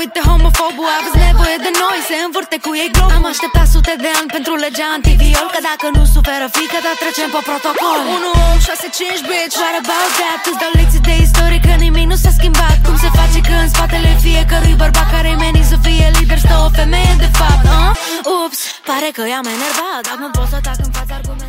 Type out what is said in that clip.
Uite homofobul, aveți nevoie de noi, se învârte cu ei globul. Am așteptat sute de ani pentru legea antiviol, că dacă nu suferă fică, dar trecem pe protocol. 1-8-6-5, bitch, what about that? Îți dau lecții de istorie, că nimic nu s-a schimbat. Cum se face că în spatele fiecărui bărbat care menit să fie lider stă o femeie de fapt? Ups, pare că i-am enervat, dar nu pot să tac în fața argument.